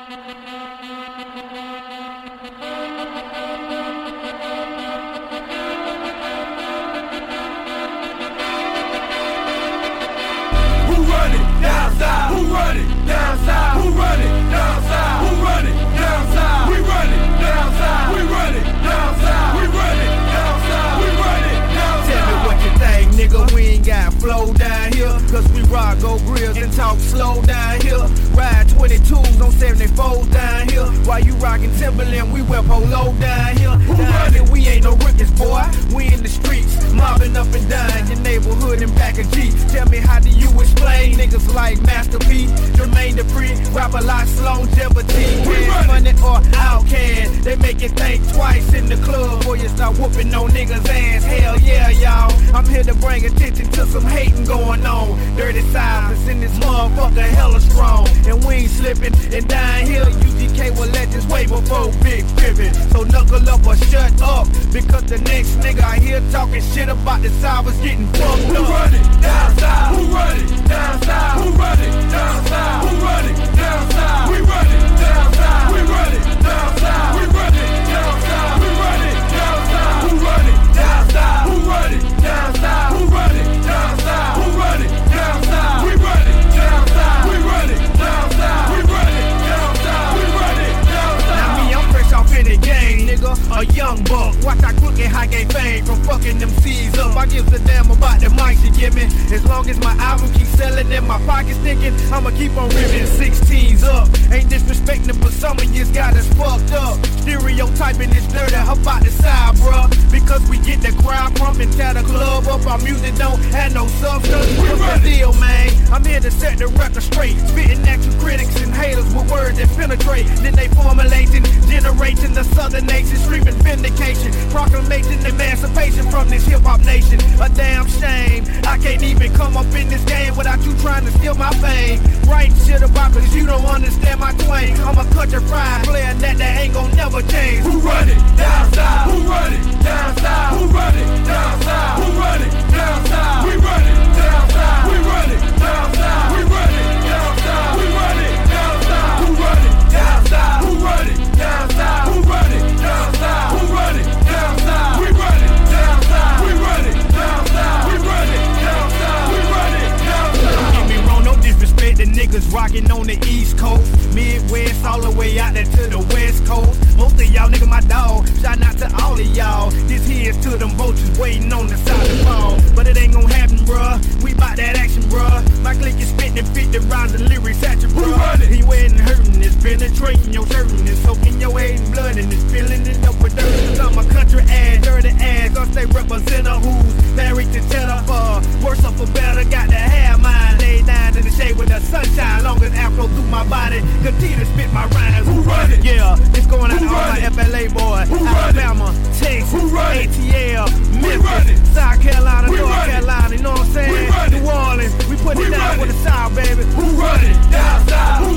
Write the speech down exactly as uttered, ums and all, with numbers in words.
Flow down here, cause we rock, go grills and talk slow down here. Ride twenty-twos on seventy-fours down here. While you rockin' Timberland, we wear polo down here. Down here, we ain't no rookies, boy. We in the streets, mobbing up and down your neighborhood and back of G. Tell me, how do you explain niggas like Master P, Jermaine Dupri, rapper like longevity? Cash money or Outkast, they make you think twice in the club before you start whooping on niggas' ass. Hell yeah, y'all. I'm here to bring attention to some hating going on. Dirty silence in this motherfucker hella strong. And we ain't slipping. And down here, U G K were legends way before Big Pimpin'. So knuckle up or shut up, because the next nigga I hear talking shit about the South is getting fucked up. Who run it down south? Who run it down south? Who run it down south? Who run it down south? We run it down south. We run it down south. We run it down south. We run it down south. Who run it down south? Who run it down south? Who run it down south? Who run it down south? We run it down south. We run it down south. We run it down south. We run it down south. Now me, I'm fresh off in the game, nigga. A young buck. Watch I crooked high game fame from fucking them C's up. I give a damn about the mics you give me. As long as my album keeps selling and my pockets thinking, I'ma keep on ripping sixteens up. Ain't disrespecting, but some of yous got us fucked up. Stereotyping is dirty, how about the side, bruh? Because we get the crowd pumping, tear the club up. Our music don't have no substance. What's the deal, man? I'm here to set the record straight. Spitting at you critics and haters with words that penetrate. Then they formulating, generating the southern nation, screaming vindication, proclamating emancipation from this hip-hop nation. A damn shame, I can't even come up in this game without you trying to steal my fame. Writing shit about cause you don't understand my twang. I'm a country fried player that that ain't gon' never change. Who run it down south? Who run it down south? Who run it down south? Who run it down south? We run it down south. We run it down south. We run it down south. We run it down south. Who run it down south? Who run it down south? Who run it down south? Who run it down south? We run it down south. We run it down south. We run it down south. We run it down south. Don't get me wrong, no disrespect, the niggas rockin' on the East Coast, Midwest, all the way out there to the West Coast. Most of y'all niggas my dog, shout out to all of y'all. This here's to them vultures waiting on the side to fall. But it ain't gon' happen, bruh. We bout that action, bruh. My clique is spittin' fifty rounds of lyrics at you, bruh. He waiting hurtin', it's penetrating your shirt, and it's soaking your head in blood, and it's filling it up with dirt. Cause I'm a country ass, dirty ass, cause they represent a who's married to Jennifer. Worse or for better, got to have mine. Lay down in the shade with the sunshine, long as afro through my body. Continue to spit my rhymes. Who run it? Yeah, it's going out to all my it? F L A boys. Who Alabama, Texas, A T L, Memphis, Memphis, South Carolina, we North Carolina, you know what I'm saying? New Orleans, we put we it down run with it. the South, baby. Who run it down south? Who